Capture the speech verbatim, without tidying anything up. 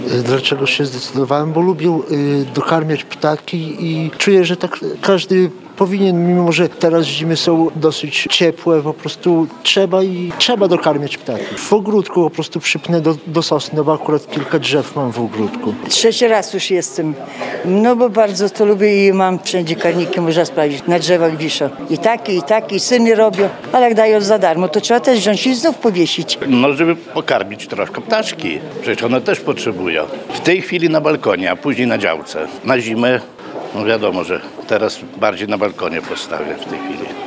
Dlaczego się zdecydowałem? Bo lubię y, dokarmiać ptaki i czuję, że tak każdy powinien, mimo że teraz zimy są dosyć ciepłe, po prostu trzeba i trzeba dokarmiać ptaki. W ogródku po prostu przypnę do, do sosny, no bo akurat kilka drzew mam w ogródku. Trzeci raz już jestem, no bo bardzo to lubię i mam wszędzie karniki, można sprawdzić, na drzewach wiszą. I takie, i takie, i syny robią, ale jak dają za darmo, to trzeba też wziąć i znów powiesić. No, żeby pokarmić troszkę ptaszki, przecież one też potrzebują. W tej chwili na balkonie, a później na działce. Na zimę, no wiadomo, że teraz bardziej na balkonie postawię w tej chwili.